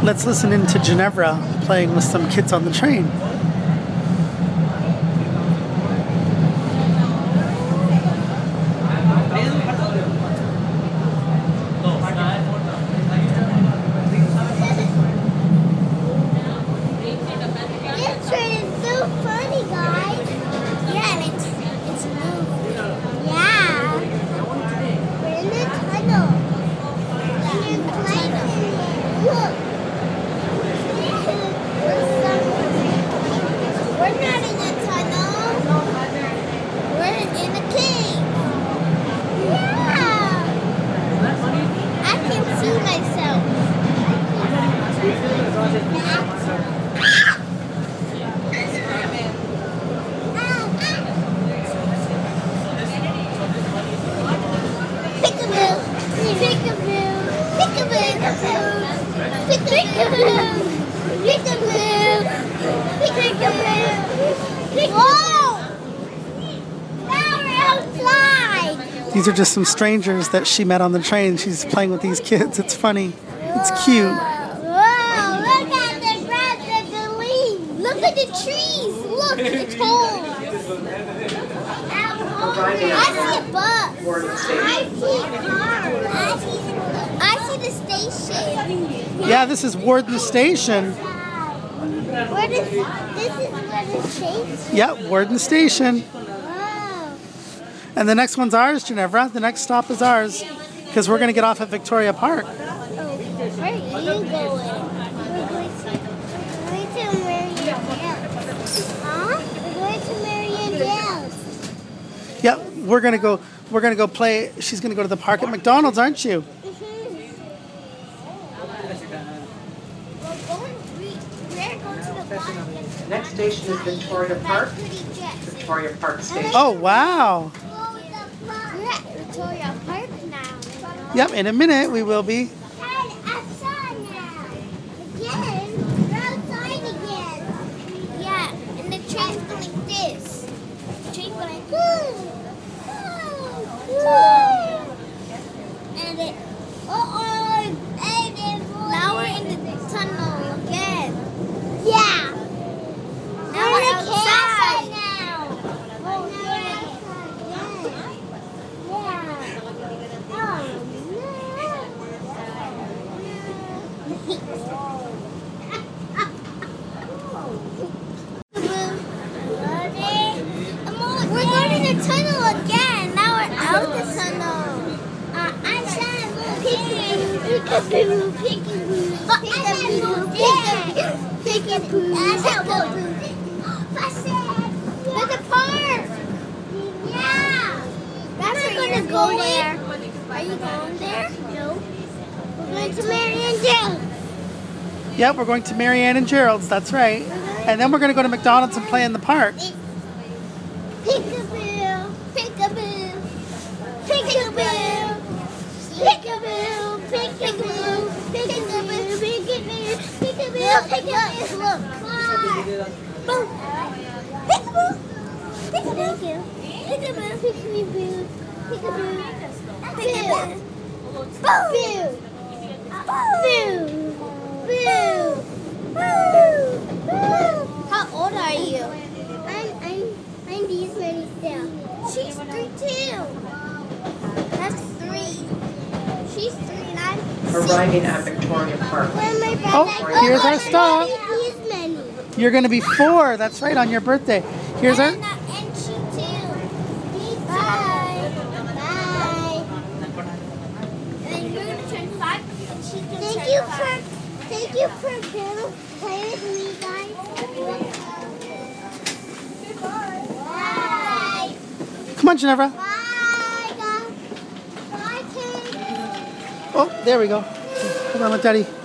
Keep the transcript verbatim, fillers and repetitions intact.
Let's listen in to Ginevra playing with some kids on the train. This train is so funny, guys. Yeah, and it's, it's moving. Yeah. We're in the tunnel. And there's lights in there. Look. We're not in a tunnel. We're in a cave. Yeah. I can see myself. Peekaboo, peekaboo, peekaboo, peekaboo, peekaboo, peekaboo. Whoa! Now we're outside. These are just some strangers that she met on the train. She's playing with these kids. It's funny. It's cute. Whoa! Look at the grass and the leaves. Look at the trees. Look, it's cold. I see a bus. I see cars. I see, I see the station. Yeah, this is Warden Station. Where does, this is where the station. Yep, Warden Station. Wow. And the next one's ours, Ginevra. The next stop is ours because we're going to get off at Victoria Park. Oh, where are you going? We're going to, we're going to Marianne Dales. Huh? We're going to Marianne Dales. Yep, we're going to go we're going to go play. She's going to go to the park at McDonald's, aren't you? Next station is Victoria Park. Victoria Park Station. Oh, wow. We're at Victoria Park now. Yep, in a minute we will be. Outside now. Again. We're outside again. Yeah, and the train's going this. The train's going woo, woo, woo. And it, uh-oh, and it, now we're in the tunnel again. Yeah. Now we're outside now. Oh, yeah. We're going in the tunnel again. Now we're out the tunnel. Uh, I said peekaboo, peekaboo, peekaboo, peekaboo, peekaboo, peekaboo, peekaboo. There's a park. Yeah. That's where you're going. There. Are you going there? No. We're going to Marianne Dales. Yep, we're going to Marianne and Gerald's. That's right. And then we're going to go to McDonald's and play in the park. Peekaboo, peekaboo, peekaboo, peekaboo, peekaboo, peekaboo, peekaboo, peekaboo, peekaboo, peekaboo. Look, boom. Peekaboo, peekaboo, peekaboo, peekaboo, peekaboo, peekaboo, boo, boo, boo, boo, boo. How old are you? I'm, I'm, I'm these many still. She's three too. That's three. She's three and I'm six. Arriving at Victoria Park. When my birthday, Oh, here's our stop. These many. You're going to be four. That's right, on your birthday. Here's our... And, uh, and she too. Bye. Bye. And then you're going to turn five and she's going to thank turn you five. For, thank you for playing with me, guys. Bye. Come on, Ginevra. Bye, guys. Bye, Kate. Oh, there we go. Hold on, let Daddy.